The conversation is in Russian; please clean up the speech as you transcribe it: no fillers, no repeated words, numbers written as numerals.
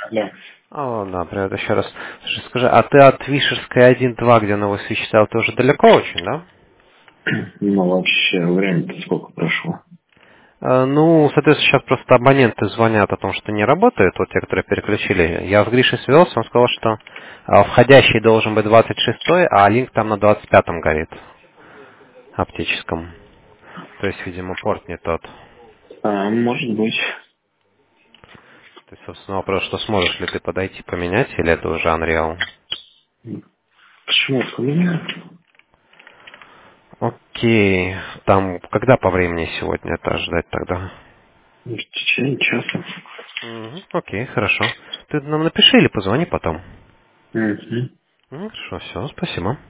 Да. Да, привет еще раз. Слушай, скажи, а ты от Вишерской 1.2, где новый свич стоял, ты уже далеко очень, да? Ну, вообще, время-то сколько прошло? Ну, соответственно, сейчас просто абоненты звонят о том, что не работает, вот те, которые переключили. Я с Гришей связался, он сказал, что входящий должен быть 26-й, а линк там на 25-м горит, оптическом. То есть, видимо, порт не тот. Может быть. То есть, собственно, вопрос, что сможешь ли ты подойти поменять, или это уже Unreal? Почему у меня? Окей. Там, когда по времени сегодня это ждать тогда? В течение часа. Окей, хорошо. Ты нам напиши или позвони потом. Мгм. Хорошо, все, спасибо.